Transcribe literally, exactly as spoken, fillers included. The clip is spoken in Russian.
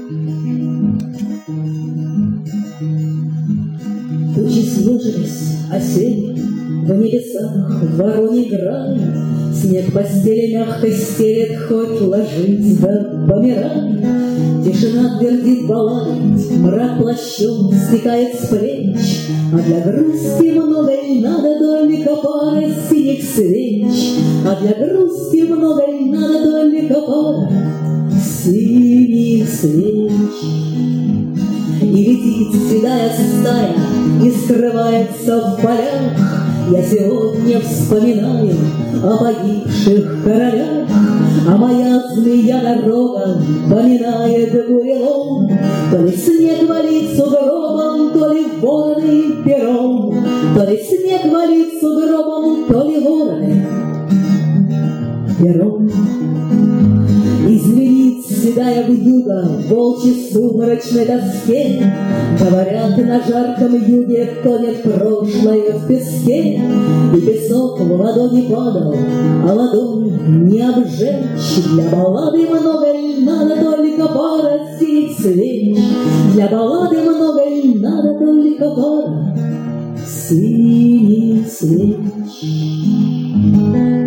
Тучи съежились осенние в небесах, в вороне грани. Снег постели мягко стелет, хоть ложись да помирай. Тишина твердит баллады, мрак плащом стекает с плеч, а для грусти много и надо только пары синих свеч, а для грусти много и надо только пары синих свеч. И летит седая стая, и скрывается в полях. Я сегодня вспоминаю о погибших королях, а моя змея дорога поминает бурелом. То ли снег валит сугробом, то ли вороны пером, то ли снег валит сугробом, то ли вороны пером. Изменит седая вьюга в волчьей сумрачной доске. Говорят, на жарком юге тонет прошлое в песке. И песок в ладони падал, а ладонь не обжечь. Для баллады много и надо только пара синих свеч. Для баллады много и надо только пара синих свеч.